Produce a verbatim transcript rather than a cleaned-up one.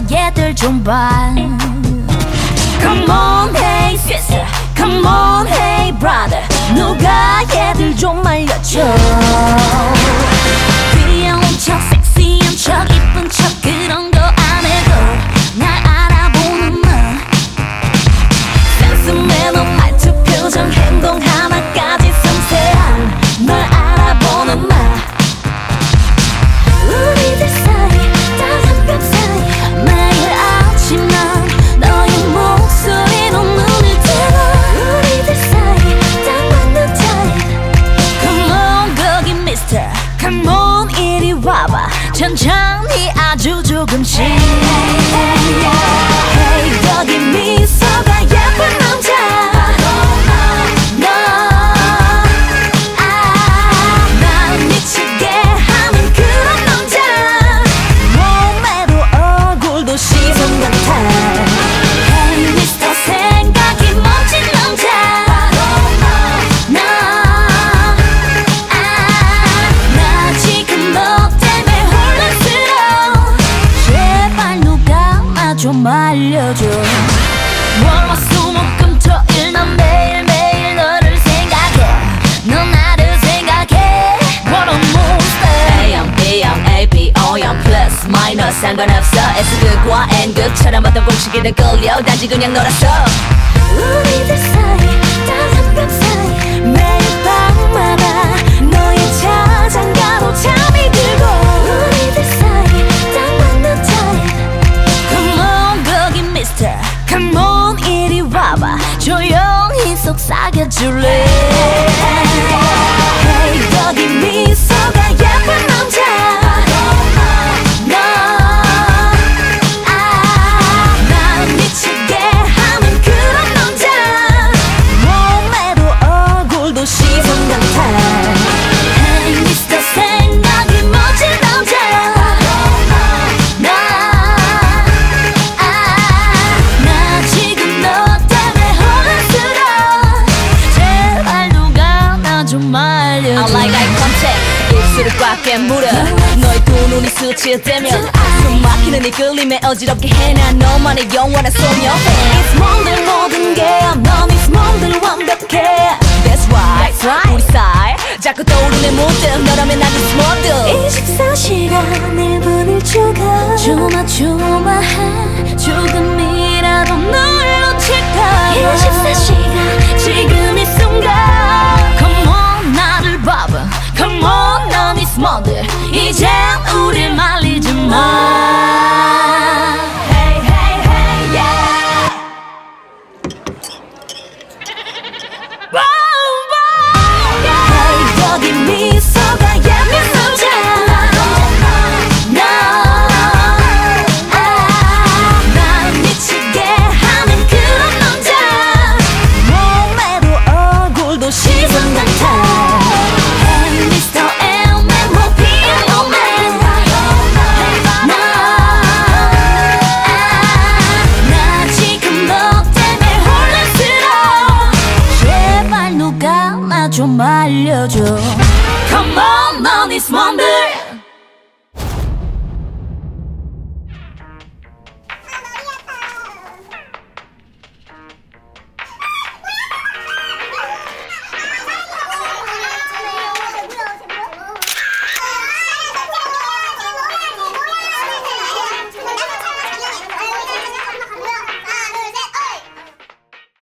얘들 좀 봐. Come on hey sister, come on hey brother, 누가 얘들 좀 말려줘. 귀여운 척 섹시한 척 이쁜 척 그런 거 안 해도 날 알아보는 나. 센스 매너 말투 표정 행동 하나까지 섬세한 널 알아보는 나. 우리들 사이 따뜻한 벽 사이 매일 아침 난 너의 목소리로 눈을 뜨고 우리들 사이 딱 맞는 타입. Come on 거기 mister, come on 이리 와봐. 천천히 아주 조금씩. Hey 거기 미소가 예쁜 남자 너 아, 날 미치게 하는 그런 남자. 몸매도 얼굴도 시선 같아. Hey mister 생각이 멋진 남자 너 아, 나 지금 너 때문에 혼란스러워. 제발 누가 나 좀 알려줘. 월화수목금토일 난 매일매일 너를 생각해. 넌 나를 생각해. What a monster. A형 B형 A B O형 플러스 마이너스 상관없어. S극과 N극처럼 어떤 공식에도 끌려 단지 그냥 놀았어. 우리들 사이 따뜻한 벽 사이 매일 밤마다 너의 자장가로 잠이 들고 우리들 사이 딱 맞는 타입. Come on 거기 mister, come on 이리 와봐. 조용히 속삭여줄래. Hey 거기 미소가 예쁜 남자 너 아, 날 미치게 하는 그런 남자. 몸매도 얼굴도 시선 같아. Hey mister 생각이 멋진 남자 너 아, 나 지금 너 때문에 혼란스러워. 제발 누가 나 좀 알려줘. I like eye contact 입술을 꽉 깨물어. 너의 두 눈이 스치듯대면 숨 막히는 이 끌림에 어지럽게 해. 난 너만의 영원한 소녀. It's 몸들 모든 게 넌 It's 몸들 완벽해. That's right 우리 사이 자꾸 떠오르는 모습 너라면 난 It's 몸들. 이십사 시간 일 분 일 초가 조마조마해. 조금이라도 널 놓칠까. 이십사 시간 지금 이 순간. Come on 나를 봐봐. Come on 넌 It's 몸들. 이젠 우릴 말리지 마. Hey hey hey yeah. Wow, wow, yeah. Hey 거기 미소가 예쁜 남자 너 아, 날 미치게 하는 그런 남자. 몸매도 얼굴도 시선 같아. Hey mister Lman 뭐 피어맨 너 아, 나 지금 너 때문에 혼란스러워. 제발 누가 나 좀 알려줘. Come on 넌 It's Monday.